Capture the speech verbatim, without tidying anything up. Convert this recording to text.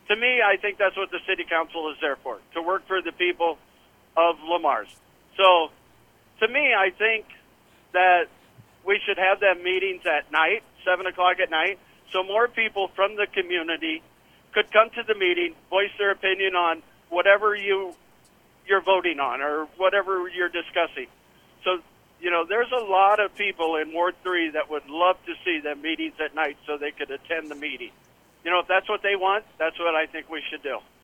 to me, I think that's what the city council is there for, to work for the people of Le Mars. So, to me, I think that we should have them meetings at night, seven o'clock at night, so more people from the community could come to the meeting, voice their opinion on whatever you, you're voting on or whatever you're discussing. So, you know, there's a lot of people in Ward three that would love to see them meetings at night so they could attend the meeting. You know, if that's what they want, that's what I think we should do.